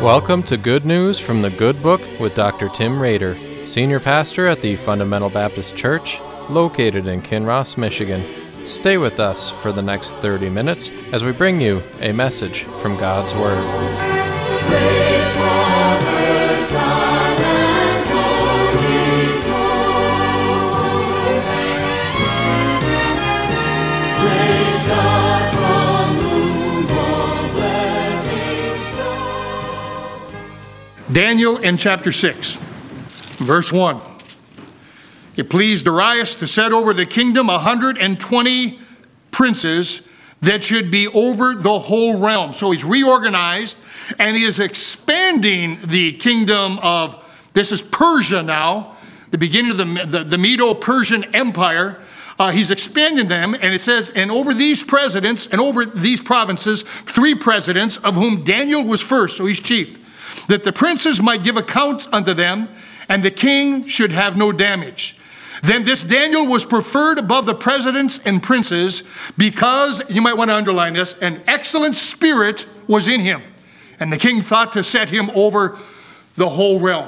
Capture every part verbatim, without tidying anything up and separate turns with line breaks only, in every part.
Welcome to Good News from the Good Book with Doctor Tim Rader, Senior Pastor at the Fundamental Baptist Church, located in Kinross, Michigan. Stay with us for the next thirty minutes as we bring you a message from God's Word.
Praise Father, Son, and Holy Ghost. Praise God from whom all blessings flow.
Daniel in chapter six, verse one. It pleased Darius to set over the kingdom a hundred and twenty princes that should be over the whole realm. So he's reorganized and he is expanding the kingdom of, this is Persia now, the beginning of the, the, the Medo-Persian Empire. Uh, he's expanding them, and it says, and over these presidents and over these provinces, three presidents, of whom Daniel was first, so he's chief, that the princes might give accounts unto them, and the king should have no damage. Then this Daniel was preferred above the presidents and princes because, you might want to underline this, an excellent spirit was in him. And the king thought to set him over the whole realm.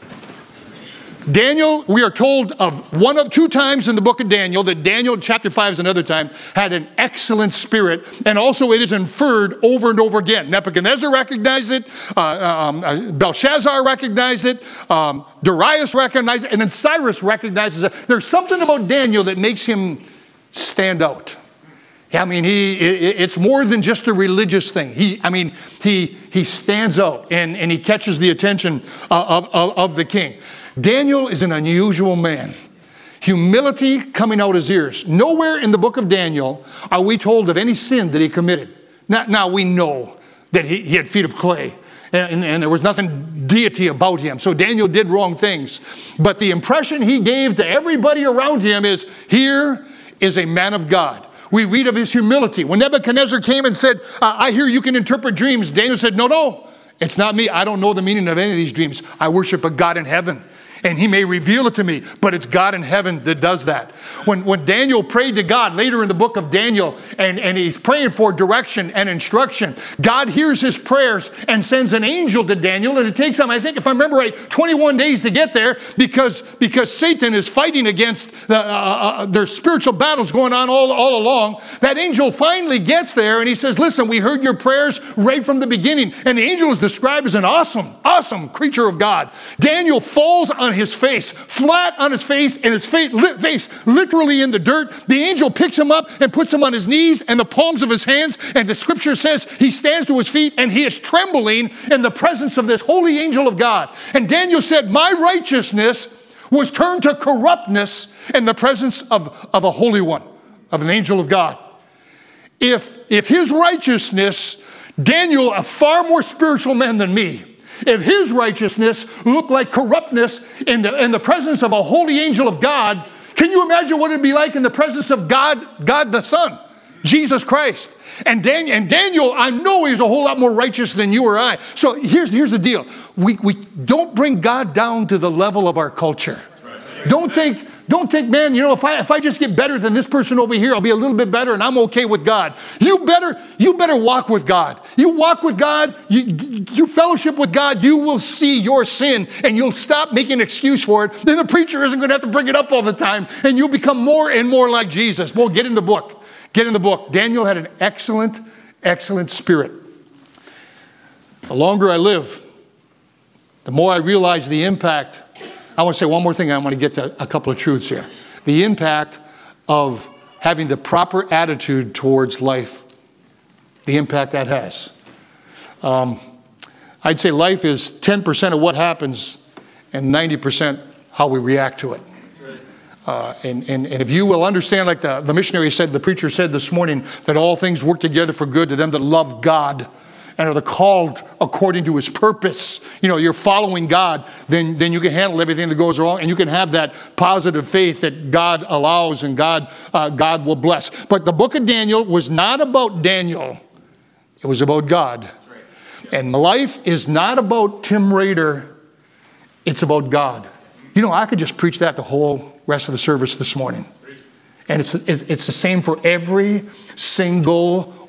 Daniel, we are told of one of two times in the book of Daniel that Daniel, chapter five is another time, had an excellent spirit. And also it is inferred over and over again. Nebuchadnezzar recognized it. Uh, um, uh, Belshazzar recognized it. Um, Darius recognized it. And then Cyrus recognizes it. There's something about Daniel that makes him stand out. I mean, he it's more than just a religious thing. He, I mean, he he stands out and, and he catches the attention of, of, of the king. Daniel is an unusual man. Humility coming out his ears. Nowhere in the book of Daniel are we told of any sin that he committed. Now, now we know that he, he had feet of clay and, and there was nothing deity about him. So Daniel did wrong things. But the impression he gave to everybody around him is, here is a man of God. We read of his humility. When Nebuchadnezzar came and said, I hear you can interpret dreams, Daniel said, no, no, it's not me. I don't know the meaning of any of these dreams. I worship a God in heaven. And he may reveal it to me, but it's God in heaven that does that. When, when Daniel prayed to God later in the book of Daniel, and, and he's praying for direction and instruction, God hears his prayers and sends an angel to Daniel, and it takes him, I think, if I remember right, twenty-one days to get there, because, because Satan is fighting against the, uh, uh, their spiritual battles going on all, all along. That angel finally gets there, and he says, listen, we heard your prayers right from the beginning. And the angel is described as an awesome, awesome creature of God. Daniel falls on his face, flat on his face, and his face, face literally in the dirt. The angel picks him up and puts him on his knees and the palms of his hands, and the scripture says he stands to his feet and he is trembling in the presence of this holy angel of God. And Daniel said, my righteousness was turned to corruptness in the presence of, of a holy one, of an angel of God. If, if his righteousness, Daniel, a far more spiritual man than me, if his righteousness looked like corruptness in the, in the presence of a holy angel of God, can you imagine what it would be like in the presence of God, God the Son, Jesus Christ? And Daniel, and Daniel, I know he's a whole lot more righteous than you or I. So here's, here's the deal. We, we don't bring God down to the level of our culture. Don't think... Don't think, man, you know, if I if I just get better than this person over here, I'll be a little bit better and I'm okay with God. You better you better walk with God. You walk with God, you, you fellowship with God, you will see your sin and you'll stop making an excuse for it. Then the preacher isn't going to have to bring it up all the time and you'll become more and more like Jesus. Well, get in the book. Get in the book. Daniel had an excellent, excellent spirit. The longer I live, the more I realize the impact. I want to say one more thing. I want to get to a couple of truths here. The impact of having the proper attitude towards life, the impact that has. Um, I'd say life is ten percent of what happens and ninety percent how we react to it. Uh, and, and, and if you will understand, like the, the missionary said, the preacher said this morning, that all things work together for good to them that love God and are the called according to his purpose. You know, you're following God, then, then you can handle everything that goes wrong, and you can have that positive faith that God allows and God, uh, God will bless. But the book of Daniel was not about Daniel. It was about God. And life is not about Tim Rader. It's about God. You know, I could just preach that the whole rest of the service this morning. And it's, it's the same for every single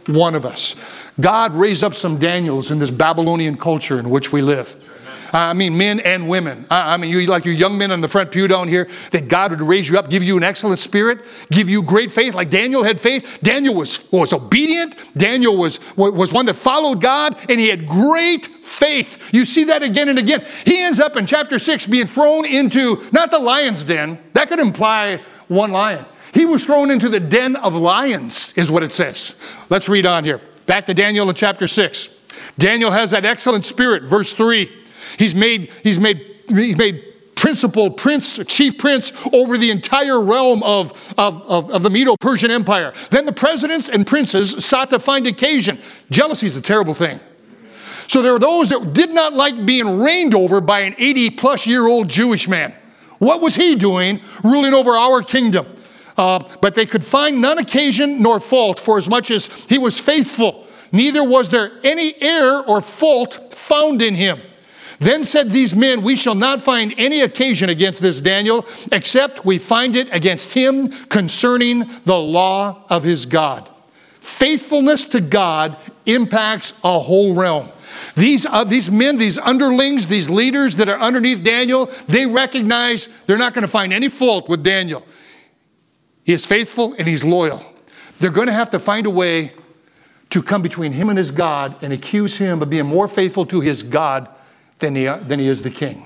one of us. God raised up some Daniels in this Babylonian culture in which we live. I mean, men and women. I mean, you like you young men on the front pew down here, that God would raise you up, give you an excellent spirit, give you great faith. Like Daniel had faith. Daniel was, was obedient. Daniel was, was one that followed God, and he had great faith. You see that again and again. He ends up in chapter six being thrown into, not the lion's den. That could imply one lion. He was thrown into the den of lions, is what it says. Let's read on here. Back to Daniel in chapter six. Daniel has that excellent spirit, verse three. He's made, he's made, he's made principal prince, chief prince over the entire realm of, of, of, of the Medo-Persian Empire. Then the presidents and princes sought to find occasion. Jealousy is a terrible thing. So there were those that did not like being reigned over by an eighty plus year old Jewish man. What was he doing ruling over our kingdom? Uh, but they could find none occasion nor fault, for as much as he was faithful, neither was there any error or fault found in him. Then said these men, we shall not find any occasion against this Daniel, except we find it against him concerning the law of his God. Faithfulness to God impacts a whole realm. These, uh, these men, these underlings, these leaders that are underneath Daniel, they recognize they're not going to find any fault with Daniel. He is faithful and he's loyal. They're going to have to find a way to come between him and his God and accuse him of being more faithful to his God than he, than he is the king.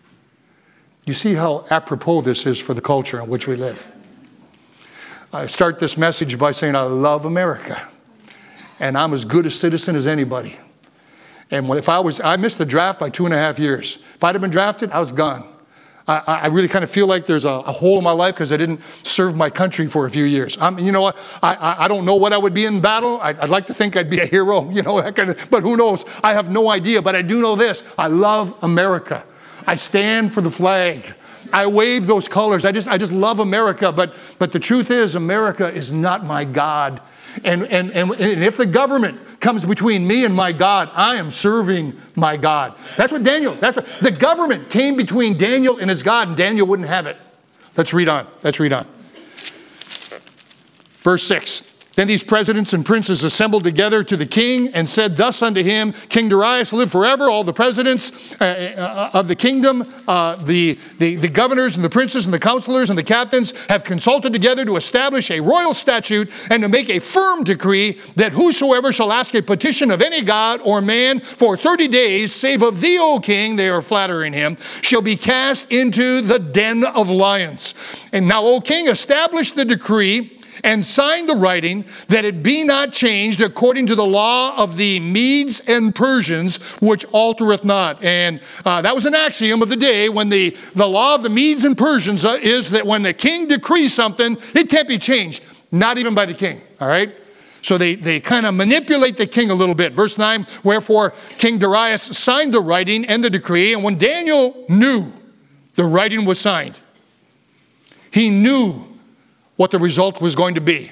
You see how apropos this is for the culture in which we live. I start this message by saying I love America, and I'm as good a citizen as anybody. And when, if I was, I missed the draft by two and a half years. If I'd have been drafted, I was gone. I, I really kind of feel like there's a, a hole in my life because I didn't serve my country for a few years. I'm, you know what? I, I, I don't know what I would be in battle. I, I'd like to think I'd be a hero, you know, that kind of, but who knows? I have no idea, but I do know this. I love America. I stand for the flag. I wave those colors. I just, I just love America. But, but the truth is, America is not my God. And, and, and, and if the government comes between me and my God, I am serving my God. That's what Daniel, that's what, the government came between Daniel and his God, and Daniel wouldn't have it. Let's read on. Let's read on. Verse six. Then these presidents and princes assembled together to the king and said thus unto him, King Darius, live forever. All the presidents uh, of the kingdom, uh, the, the, the governors and the princes and the counselors and the captains have consulted together to establish a royal statute and to make a firm decree that whosoever shall ask a petition of any god or man for thirty days, save of thee, O king, they are flattering him, shall be cast into the den of lions. And now, O king, establish the decree and sign the writing that it be not changed according to the law of the Medes and Persians, which altereth not. And uh, that was an axiom of the day when the, the law of the Medes and Persians uh, is that when the king decrees something, it can't be changed, not even by the king, all right? So they, they kind of manipulate the king a little bit. Verse nine, wherefore King Darius signed the writing and the decree, and when Daniel knew the writing was signed, he knew what the result was going to be.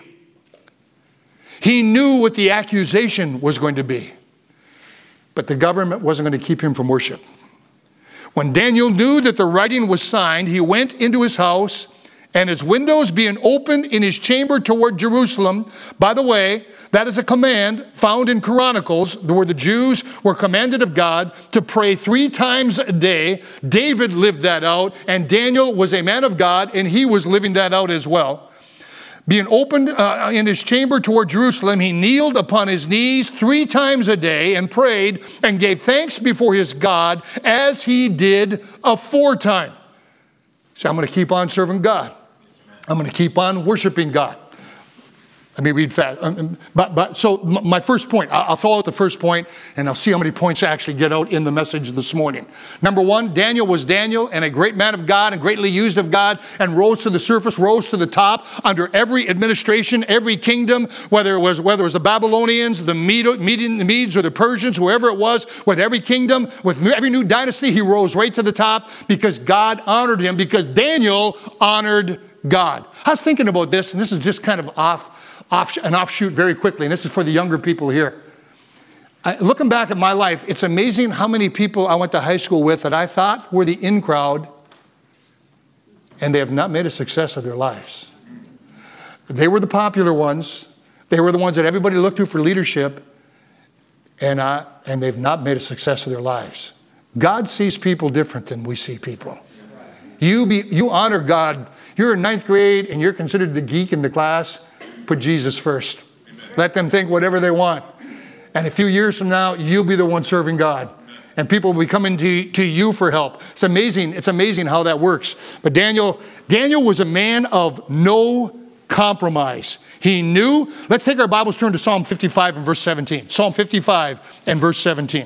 He knew what the accusation was going to be. But the government wasn't going to keep him from worship. When Daniel knew that the writing was signed, he went into his house, and his windows being opened in his chamber toward Jerusalem. By the way, that is a command found in Chronicles, where the Jews were commanded of God to pray three times a day. David lived that out, and Daniel was a man of God, and he was living that out as well. Being opened uh, in his chamber toward Jerusalem, he kneeled upon his knees three times a day and prayed and gave thanks before his God as he did aforetime. So I'm going to keep on serving God. I'm going to keep on worshiping God. Let me read fast. Um, but, but, so my first point, I'll throw out the first point, and I'll see how many points I actually get out in the message this morning. Number one, Daniel was Daniel, and a great man of God, and greatly used of God, and rose to the surface, rose to the top under every administration, every kingdom, whether it was whether it was the Babylonians, the Medes, or the Persians, whoever it was, with every kingdom, with every new dynasty, he rose right to the top because God honored him, because Daniel honored God. I was thinking about this, and this is just kind of off. Off, an offshoot very quickly, and this is for the younger people here. I, looking back at my life, it's amazing how many people I went to high school with that I thought were the in crowd, and they have not made a success of their lives. They were the popular ones. They were the ones that everybody looked to for leadership, and, uh, and they've not made a success of their lives. God sees people different than we see people. You, be, you honor God. You're in ninth grade and you're considered the geek in the class. Put Jesus first. Amen. Let them think whatever they want. And a few years from now, you'll be the one serving God. And people will be coming to, to you for help. It's amazing. It's amazing how that works. But Daniel, Daniel was a man of no compromise. He knew. Let's take our Bibles, turn to Psalm fifty-five and verse seventeen. Psalm fifty-five and verse seventeen.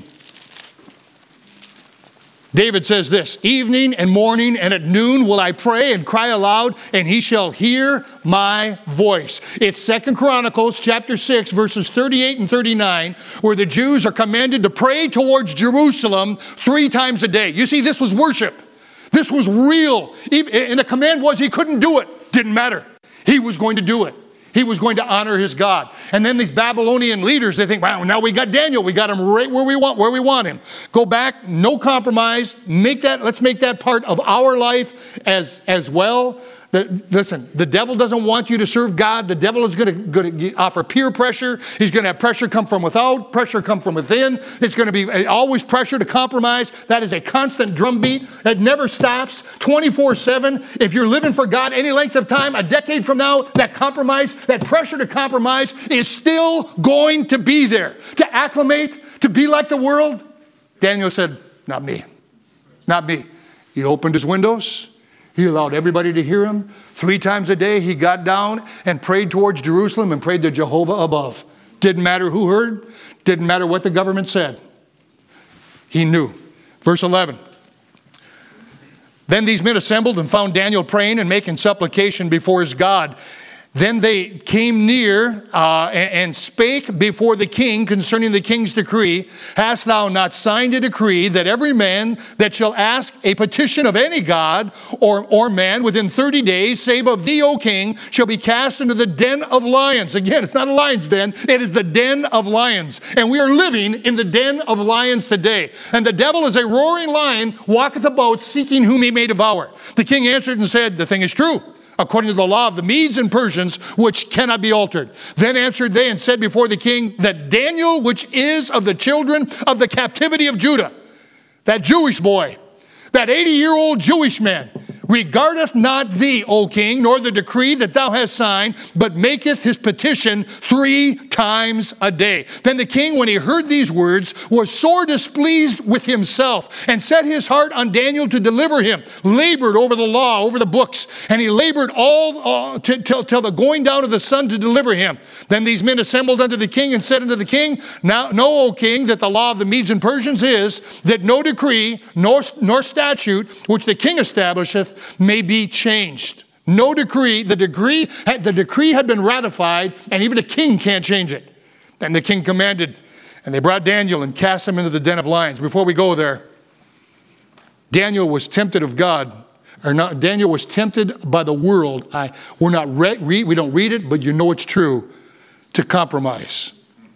David says this, evening and morning and at noon will I pray and cry aloud, and he shall hear my voice. It's Second Chronicles chapter six, verses thirty-eight and thirty-nine, where the Jews are commanded to pray towards Jerusalem three times a day. You see, this was worship. This was real. And the command was he couldn't do it. Didn't matter. He was going to do it. He was going to honor his God. And then these Babylonian leaders, they think, wow, now we got Daniel. We got him right where we want, where we want him. Go back, no compromise. Make that, let's make that part of our life as, as well. The, listen, the devil doesn't want you to serve God. The devil is going to, going to offer peer pressure. He's going to have pressure come from without, pressure come from within. It's going to be always pressure to compromise. That is a constant drumbeat that never stops, twenty-four seven. If you're living for God any length of time, a decade from now, that compromise, that pressure to compromise is still going to be there. To acclimate, to be like the world. Daniel said, not me, not me. He opened his windows. He allowed everybody to hear him. Three times a day, he got down and prayed towards Jerusalem and prayed to Jehovah above. Didn't matter who heard. Didn't matter what the government said. He knew. Verse eleven. Then these men assembled and found Daniel praying and making supplication before his God. Then they came near uh, and, and spake before the king concerning the king's decree. Hast thou not signed a decree that every man that shall ask a petition of any god or, or man within thirty days, save of thee, O king, shall be cast into the den of lions? Again, it's not a lion's den. It is the den of lions. And we are living in the den of lions today. And the devil is a roaring lion, walketh about seeking whom he may devour. The king answered and said, the thing is true, according to the law of the Medes and Persians, which cannot be altered. Then answered they and said before the king, that Daniel, which is of the children of the captivity of Judah, that Jewish boy, that eighty-year-old Jewish man, regardeth not thee, O king, nor the decree that thou hast signed, but maketh his petition three times a day. Then the king, when he heard these words, was sore displeased with himself, and set his heart on Daniel to deliver him, labored over the law, over the books, and he labored all uh, t- till, till the going down of the sun to deliver him. Then these men assembled unto the king and said unto the king, Now know, O king, that the law of the Medes and Persians is that no decree nor, nor statute which the king establisheth may be changed. No decree. The decree, the decree had been ratified, and even the king can't change it. And the king commanded, and they brought Daniel and cast him into the den of lions. Before we go there, Daniel was tempted of God, or not. Daniel was tempted by the world. I, we're not re- read, we don't read it, but you know it's true, to compromise.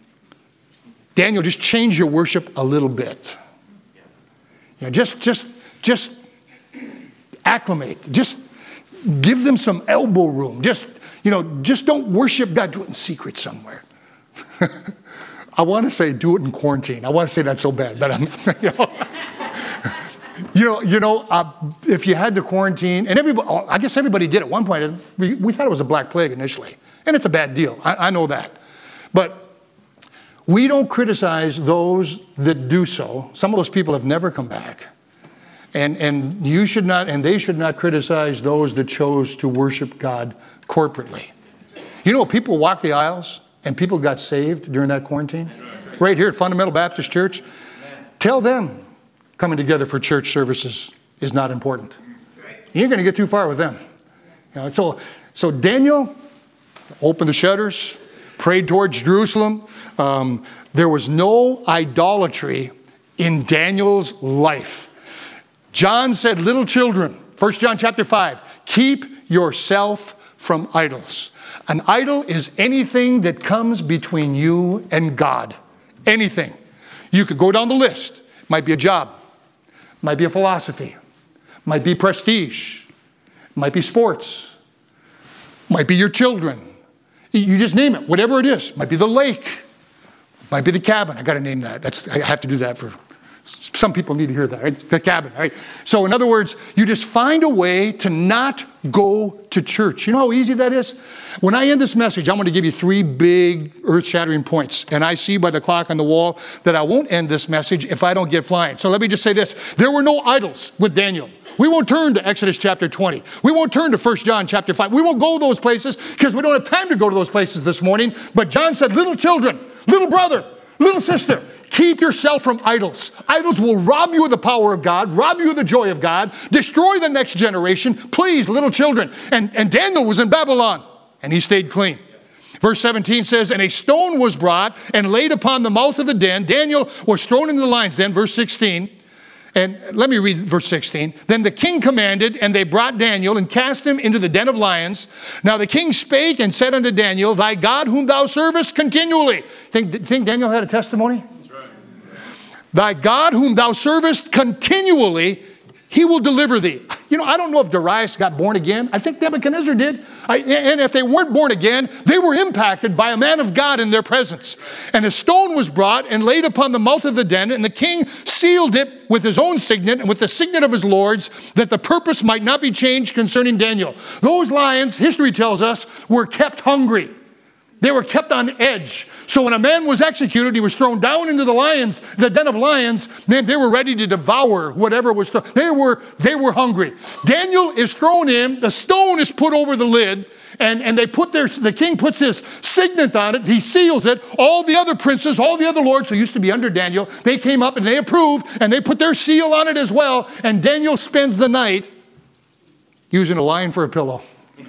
Daniel, just change your worship a little bit. You know, just, just, just. acclimate. Just give them some elbow room. Just, you know, just don't worship God. Do it in secret somewhere. I want to say do it in quarantine. I want to say that's so bad, but I'm, you know, you know, you know uh, if you had to quarantine, and everybody, I guess everybody did at one point. We, we thought it was a black plague initially, and it's a bad deal. I, I know that. But we don't criticize those that do so. Some of those people have never come back. And and you should not, and they should not criticize those that chose to worship God corporately. You know, people walked the aisles and people got saved during that quarantine. Right here at Fundamental Baptist Church. Tell them coming together for church services is not important. You ain't going to get too far with them. You know, so, so Daniel opened the shutters, prayed towards Jerusalem. Um, there was no idolatry in Daniel's life. John said, little children, First John chapter five, keep yourself from idols. An idol is anything that comes between you and God. Anything. You could go down the list. It might be a job. It might be a philosophy. It might be prestige. It might be sports. It might be your children. You just name it, whatever it is. Might be the lake. Might be the cabin. I got to name that. That's, I have to do that for some people need to hear that, right? The cabin, right? So in other words, you just find a way to not go to church. You know how easy that is? When I end this message, I'm going to give you three big earth-shattering points. And I see by the clock on the wall that I won't end this message if I don't get flying. So let me just say this. There were no idols with Daniel. We won't turn to Exodus chapter twenty. We won't turn to First John chapter five. We won't go those places because we don't have time to go to those places this morning. But John said, little children, little brother, little sister, keep yourself from idols. Idols will rob you of the power of God, rob you of the joy of God, destroy the next generation. Please, little children. And, and Daniel was in Babylon, and he stayed clean. Verse seventeen says, and a stone was brought and laid upon the mouth of the den. Daniel was thrown into the lions then, verse sixteen. And let me read verse sixteen. Then the king commanded, and they brought Daniel and cast him into the den of lions. Now the king spake and said unto Daniel, thy God whom thou servest continually. Think, think Daniel had a testimony? That's right. Thy God whom thou servest continually, he will deliver thee. You know, I don't know if Darius got born again. I think Nebuchadnezzar did. I, and if they weren't born again, they were impacted by a man of God in their presence. And a stone was brought and laid upon the mouth of the den, and the king sealed it with his own signet and with the signet of his lords, that the purpose might not be changed concerning Daniel. Those lions, history tells us, were kept hungry. They were kept on edge. So when a man was executed, he was thrown down into the lions, the den of lions. Man, they were ready to devour whatever was thrown. They were, they were hungry. Daniel is thrown in. The stone is put over the lid. And, and they put their, the king puts his signet on it. He seals it. All the other princes, all the other lords who used to be under Daniel, they came up and they approved. And they put their seal on it as well. And Daniel spends the night using a lion for a pillow.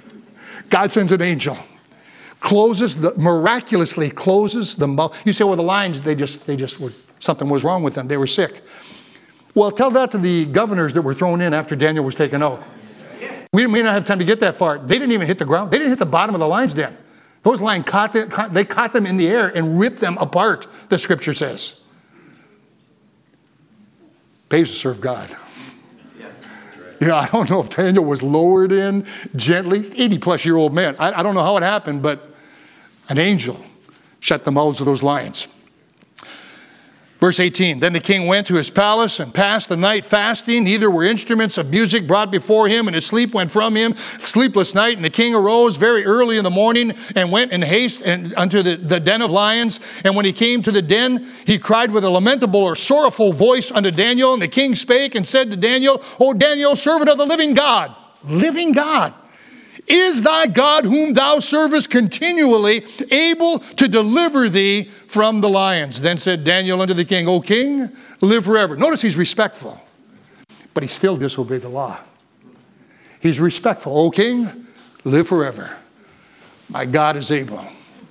God sends an angel. Closes the, miraculously closes the mouth. You say, well, the lions, they just, they just were, something was wrong with them. They were sick. Well, tell that to the governors that were thrown in after Daniel was taken out. We may not have time to get that far. They didn't even hit the ground. They didn't hit the bottom of the lion's den. Those lions caught, the, caught they caught them in the air and ripped them apart, the scripture says. Pays to serve God. You know, I don't know if Daniel was lowered in gently. He's an eighty plus year old man. I, I don't know how it happened, but an angel shut the mouths of those lions. Verse eighteen, then the king went to his palace and passed the night fasting. Neither were instruments of music brought before him, and his sleep went from him. Sleepless night. And the king arose very early in the morning and went in haste and unto the, the den of lions. And when he came to the den, he cried with a lamentable or sorrowful voice unto Daniel. And the king spake and said to Daniel, O Daniel, servant of the living God, living God, is thy God whom thou servest continually able to deliver thee from the lions? Then said Daniel unto the king, O king, live forever. Notice he's respectful, but he still disobeyed the law. He's respectful. O king, live forever. My God is able.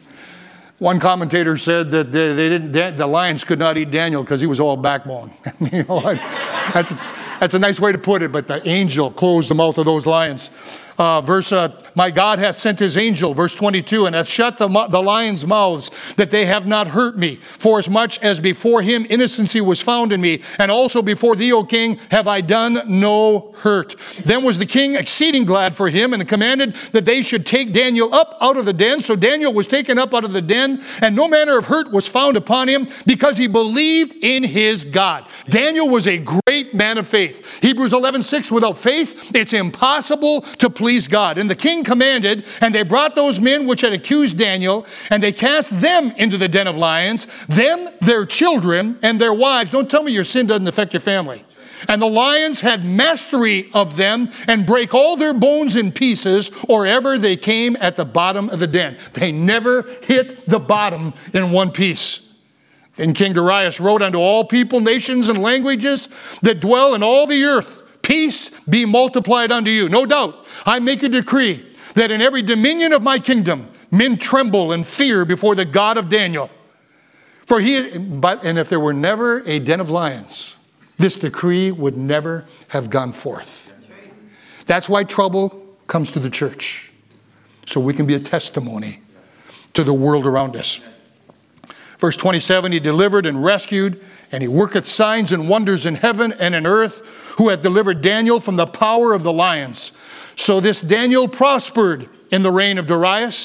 One commentator said that they, they didn't, the lions could not eat Daniel because he was all backbone. You know, that's, that's a nice way to put it, but the angel closed the mouth of those lions. Uh, verse, uh, my God hath sent his angel, verse twenty-two, and hath shut the, the lions' mouths, that they have not hurt me. For as much as before him innocency was found in me, and also before thee, O king, have I done no hurt. Then was the king exceeding glad for him, and commanded that they should take Daniel up out of the den. So Daniel was taken up out of the den, and no manner of hurt was found upon him, because he believed in his God. Daniel was a great man of faith. Hebrews eleven six, without faith, it's impossible to please God. And the king commanded, and they brought those men which had accused Daniel, and they cast them into the den of lions, them, their children, and their wives. Don't tell me your sin doesn't affect your family. And the lions had mastery of them, and brake all their bones in pieces, or ever they came at the bottom of the den. They never hit the bottom in one piece. And King Darius wrote unto all people, nations, and languages that dwell in all the earth, peace be multiplied unto you. No doubt, I make a decree that in every dominion of my kingdom, men tremble and fear before the God of Daniel. For he, but, and if there were never a den of lions, this decree would never have gone forth. That's why trouble comes to the church, so we can be a testimony to the world around us. Verse twenty-seven, he delivered and rescued, and he worketh signs and wonders in heaven and in earth, who hath delivered Daniel from the power of the lions. So this Daniel prospered in the reign of Darius,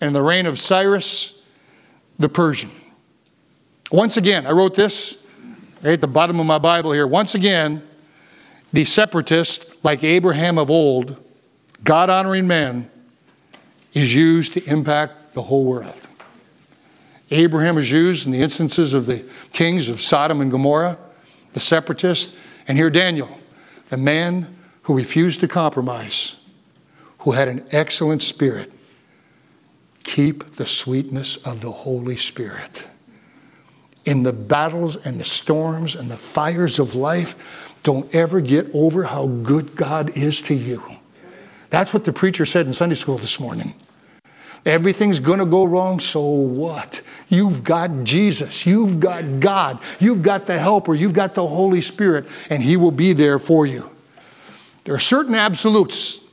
and the reign of Cyrus the Persian. Once again, I wrote this right at the bottom of my Bible here. Once again, the separatist, like Abraham of old, God-honoring man, is used to impact the whole world. Abraham is used in the instances of the kings of Sodom and Gomorrah, the separatists, and here Daniel, the man who refused to compromise, who had an excellent spirit. Keep the sweetness of the Holy Spirit. In the battles and the storms and the fires of life, don't ever get over how good God is to you. That's what the preacher said in Sunday school this morning. Everything's going to go wrong, so what? You've got Jesus. You've got God. You've got the Helper. You've got the Holy Spirit, and He will be there for you. There are certain absolutes.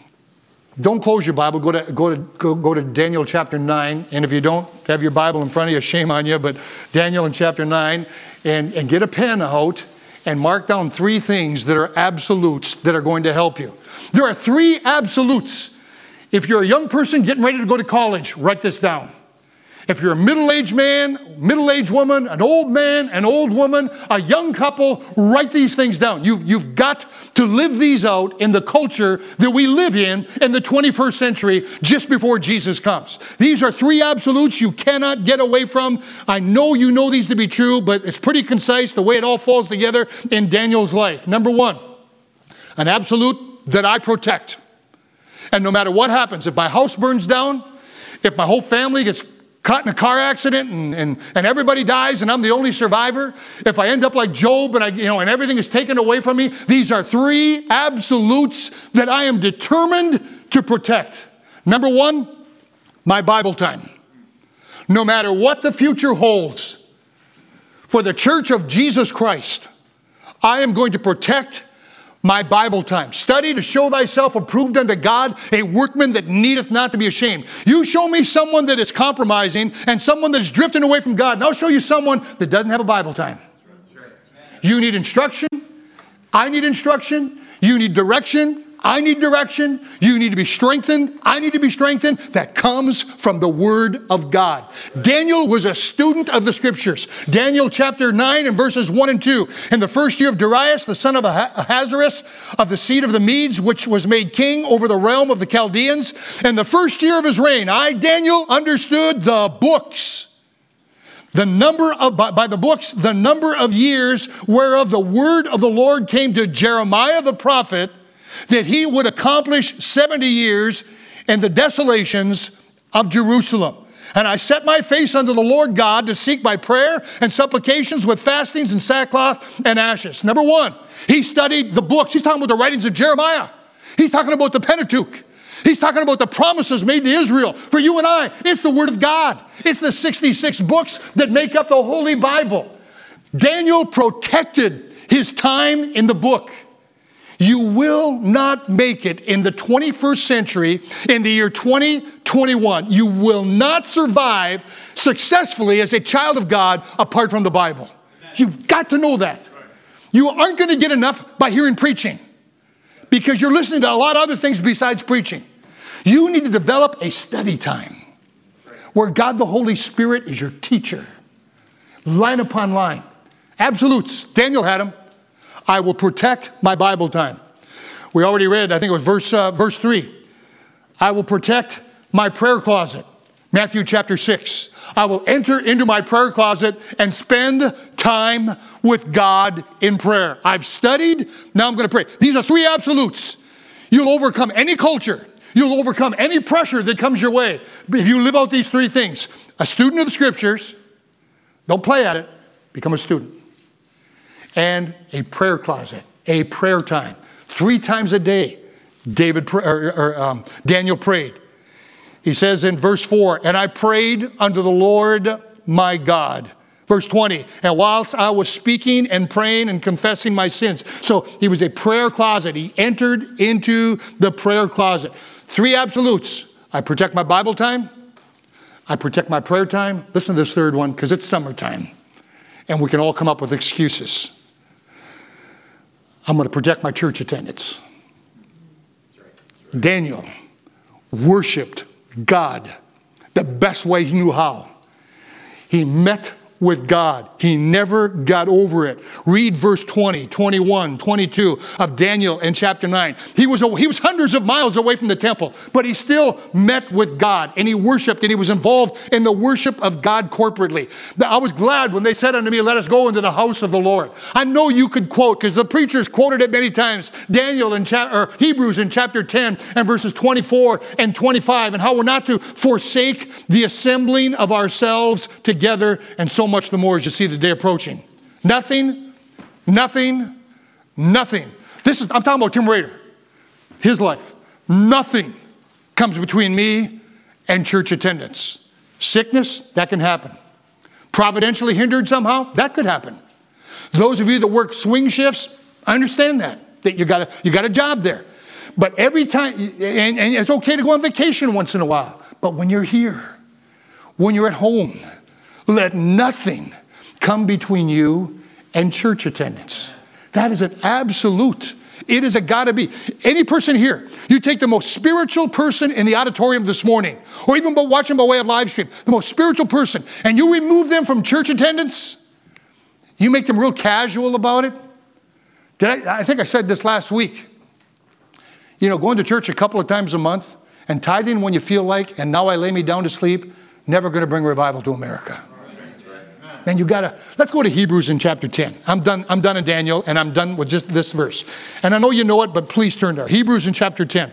Don't close your Bible. Go to, go to, go, go to Daniel chapter nine. And if you don't have your Bible in front of you, shame on you. But Daniel in chapter nine, and, and get a pen out and mark down three things that are absolutes that are going to help you. There are three absolutes. If you're a young person getting ready to go to college, write this down. If you're a middle-aged man, middle-aged woman, an old man, an old woman, a young couple, write these things down. You've, you've got to live these out in the culture that we live in in the twenty-first century, just before Jesus comes. These are three absolutes you cannot get away from. I know you know these to be true, but it's pretty concise the way it all falls together in Daniel's life. Number one, an absolute that I protect. And no matter what happens, if my house burns down, if my whole family gets caught in a car accident and, and, and everybody dies and I'm the only survivor, if I end up like Job and I, you know, and everything is taken away from me, these are three absolutes that I am determined to protect. Number one, my Bible time. No matter what the future holds for the Church of Jesus Christ, I am going to protect my Bible time. Study to show thyself approved unto God, a workman that needeth not to be ashamed. You show me someone that is compromising and someone that is drifting away from God, and I'll show you someone that doesn't have a Bible time. You need instruction. I need instruction. You need direction. I need direction. You need to be strengthened. I need to be strengthened. That comes from the Word of God. Daniel was a student of the Scriptures. Daniel chapter nine and verses one and two. In the first year of Darius, the son of Ahasuerus, of the seed of the Medes, which was made king over the realm of the Chaldeans, in the first year of his reign, I, Daniel, understood the books. The number of, by, by the books, the number of years whereof the word of the Lord came to Jeremiah the prophet, that he would accomplish seventy years in the desolations of Jerusalem. And I set my face unto the Lord God to seek by prayer and supplications with fastings and sackcloth and ashes. Number one, he studied the books. He's talking about the writings of Jeremiah. He's talking about the Pentateuch. He's talking about the promises made to Israel. For you and I, it's the Word of God. It's the sixty-six books that make up the Holy Bible. Daniel protected his time in the book. You will not make it in the twenty-first century, in the year twenty twenty-one. You will not survive successfully as a child of God apart from the Bible. You've got to know that. You aren't going to get enough by hearing preaching because you're listening to a lot of other things besides preaching. You need to develop a study time where God the Holy Spirit is your teacher. Line upon line. Absolutes. Daniel had them. I will protect my Bible time. We already read, I think it was verse, uh, verse three. I will protect my prayer closet. Matthew chapter six. I will enter into my prayer closet and spend time with God in prayer. I've studied, now I'm going to pray. These are three absolutes. You'll overcome any culture. You'll overcome any pressure that comes your way if you live out these three things. A student of the Scriptures, don't play at it, become a student. And a prayer closet, a prayer time. Three times a day, David or, or, um, Daniel prayed. He says in verse four, and I prayed unto the Lord my God. Verse twenty, and whilst I was speaking and praying and confessing my sins. So he was a prayer closet. He entered into the prayer closet. Three absolutes. I protect my Bible time. I protect my prayer time. Listen to this third one, because it's summertime. And we can all come up with excuses. I'm going to protect my church attendance. Daniel worshiped God the best way he knew how. He met with God. He never got over it. Read verse twenty, twenty-one, twenty-two of Daniel in chapter nine. He was, he was hundreds of miles away from the temple, but he still met with God, and he worshiped, and he was involved in the worship of God corporately. I was glad when they said unto me, let us go into the house of the Lord. I know you could quote, because the preachers quoted it many times, Daniel in cha- or Hebrews in chapter ten and verses twenty-four and twenty-five, and how we're not to forsake the assembling of ourselves together, and so much the more as you see the day approaching. Nothing, nothing, nothing. This is, I'm talking about Tim Rader, his life. Nothing comes between me and church attendance. Sickness, that can happen. Providentially hindered somehow, that could happen. Those of you that work swing shifts, I understand that, that you got a, you got a job there. But every time, and, and it's okay to go on vacation once in a while, but when you're here, when you're at home, let nothing come between you and church attendance. That is an absolute. It is a gotta be. Any person here, you take the most spiritual person in the auditorium this morning, or even by watching by way of live stream, the most spiritual person, and you remove them from church attendance, you make them real casual about it. Did I, I think I said this last week. You know, going to church a couple of times a month and tithing when you feel like, and now I lay me down to sleep, never going to bring revival to America. And you gotta, let's go to Hebrews in chapter ten. I'm done, I'm done in Daniel, and I'm done with just this verse. And I know you know it, but please turn there. Hebrews in chapter ten.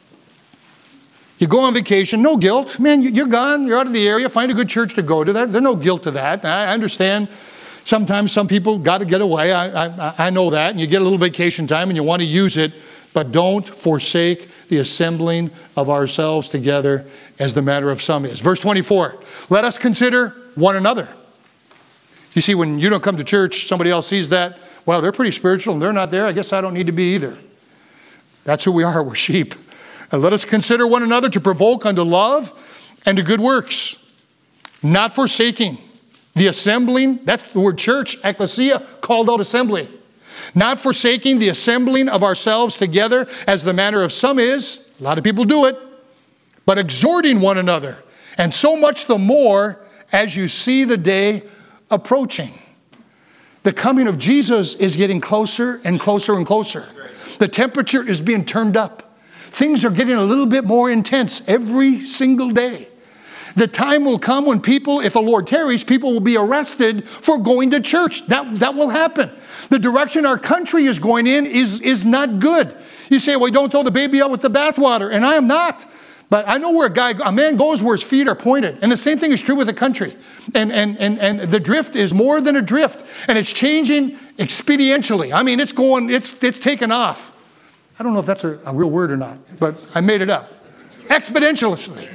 You go on vacation, no guilt. Man, you're gone, you're out of the area, find a good church to go to. That. There's no guilt to that. I understand sometimes some people got to get away. I, I, I know that. And you get a little vacation time and you want to use it. But don't forsake the assembling of ourselves together as the matter of some is. Verse twenty-four, let us consider one another. You see, when you don't come to church, somebody else sees that. Well, they're pretty spiritual and they're not there. I guess I don't need to be either. That's who we are. We're sheep. And let us consider one another to provoke unto love and to good works, not forsaking the assembling. That's the word church, ecclesia, called out assembly. Not forsaking the assembling of ourselves together as the manner of some is. A lot of people do it. But exhorting one another. And so much the more as you see the day approaching. The coming of Jesus is getting closer and closer and closer. The temperature is being turned up. Things are getting a little bit more intense every single day. The time will come when people, if the Lord tarries, people will be arrested for going to church. That, that will happen. The direction our country is going in is, is not good. You say, well, don't throw the baby out with the bathwater. And I am not. But I know where a guy, a man goes where his feet are pointed. And the same thing is true with the country. And, and, and, and the drift is more than a drift. And it's changing expedientially. I mean, it's going, it's, it's taken off. I don't know if that's a, a real word or not, but I made it up. Exponentially.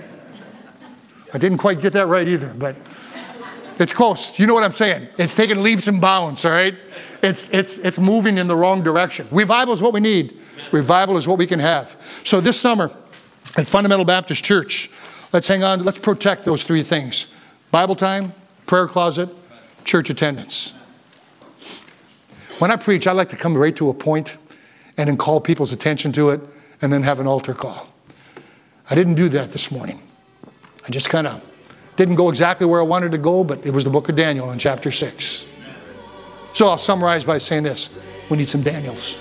I didn't quite get that right either, but it's close. You know what I'm saying? It's taking leaps and bounds, all right? It's, it's, it's moving in the wrong direction. Revival is what we need. Revival is what we can have. So this summer at Fundamental Baptist Church, let's hang on. Let's protect those three things. Bible time, prayer closet, church attendance. When I preach, I like to come right to a point and then call people's attention to it and then have an altar call. I didn't do that this morning. I just kind of didn't go exactly where I wanted to go, but it was the book of Daniel in chapter six. So I'll summarize by saying this. We need some Daniels.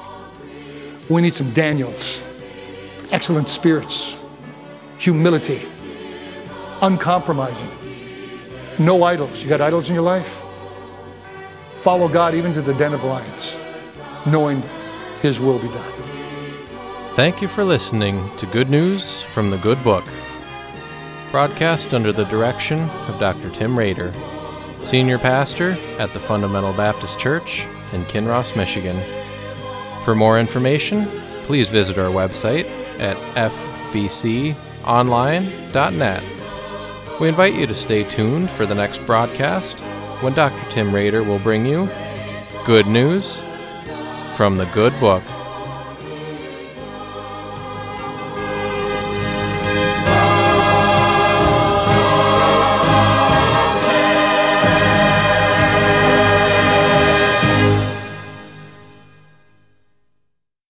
We need some Daniels. Excellent spirits, humility, uncompromising, no idols. You got idols in your life? Follow God even to the den of lions, knowing His will be done.
Thank you for listening to Good News from the Good Book, broadcast under the direction of Doctor Tim Rader, Senior Pastor at the Fundamental Baptist Church in Kinross, Michigan. For more information, please visit our website at f b c online dot net. We invite you to stay tuned for the next broadcast when Doctor Tim Rader will bring you Good News from the Good Book.